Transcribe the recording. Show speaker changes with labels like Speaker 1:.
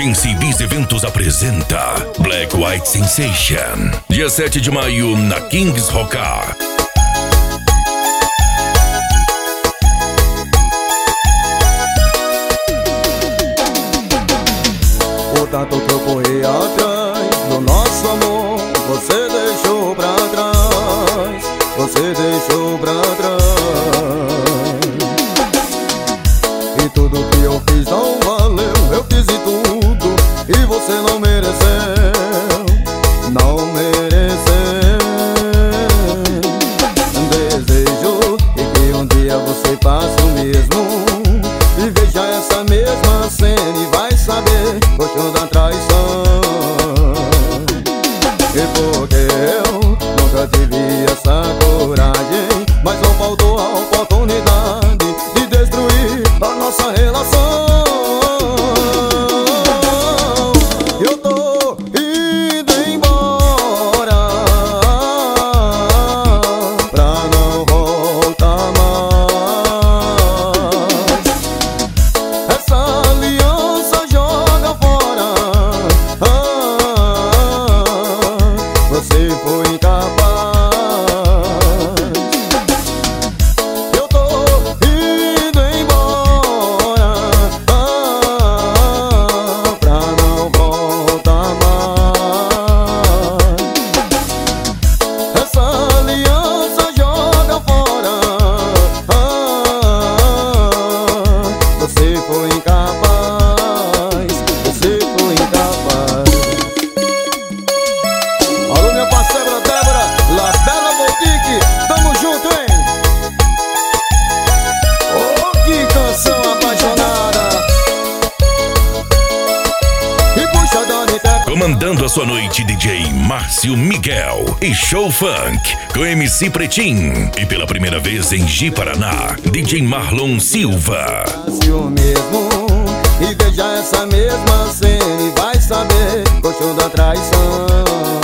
Speaker 1: Dance Biz Eventos apresenta Black White Sensation. Dia 7 de maio na Kings Rocar.
Speaker 2: O tanto que eu corri atrás do nosso amor, você deixou pra trás, você deixou pra trás. E tudo que eu fiz não valeu, eu fiz de tudo e você não mereceu, não mereceu. Desejo que um dia você faça o mesmo e veja essa mesma cena e vai saber gostou da traição. E porque eu nunca tive essa coragem, mas não faltou a oportunidade de destruir a nossa relação. Eu tô indo embora pra não voltar mais. Essa aliança joga fora. Você foi incapaz. Eu tô indo embora pra não voltar mais. Essa aliança joga fora. Você foi incapaz. Você foi incapaz. Alô, minha parceira Débora, La Bella Boutique, tamo junto, hein? Oh, que canção apaixonada. E puxa Dani Teca.
Speaker 1: Comandando a sua noite, DJ Márcio Miguel e Show Funk com MC Pretinho. E pela primeira vez em Ji, Paraná, DJ Marlon Silva.
Speaker 2: Faça o mesmo e veja essa mesma cena e vai saber gostou da traição.